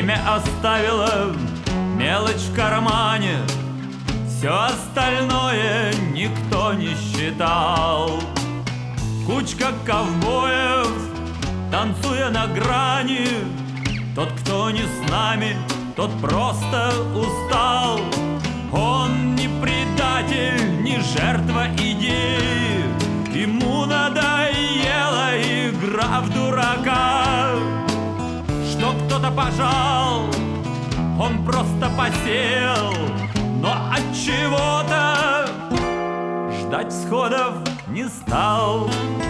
Время оставило мелочь в кармане, все остальное никто не считал. Кучка ковбоев, танцуя на грани, тот, кто не с нами, тот просто устал. Он не предатель, не жертва идеи, ему надоела игра в дурака. Что кто-то пожал, он просто посел, но от чего-то ждать всходов не стал.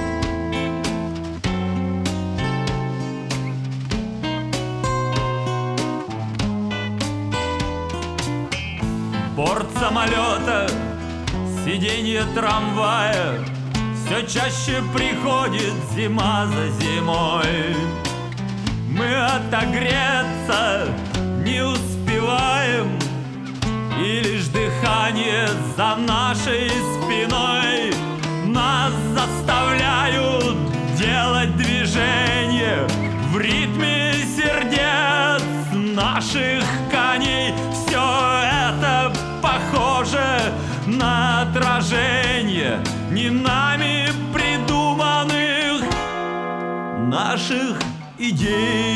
Борт самолета, сиденье трамвая, все чаще приходит зима за зимой. Мы отогреться не успеваем, и лишь дыхание за нашей спиной нас заставляют делать движение в ритме сердец наших коней. Все это похоже на отражение не нами придуманных наших идей.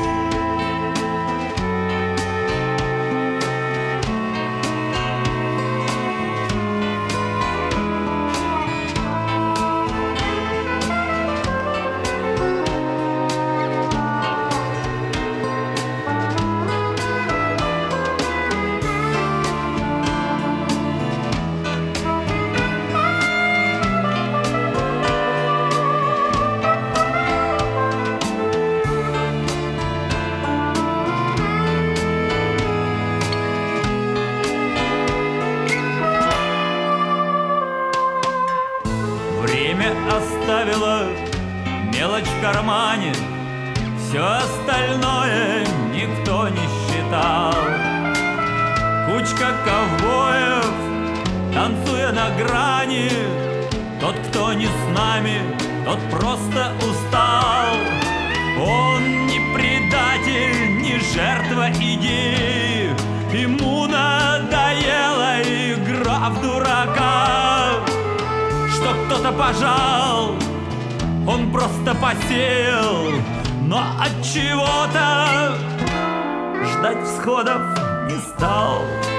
Время оставило мелочь в кармане, все остальное никто не считал. Кучка ковбоев, танцуя на грани, тот, кто не с нами, тот просто устал. Он не предатель, не жертва идеи, ему надоела игра в дурака. Что кто-то пожал, он просто посел, но от чего-то ждать всходов не стал.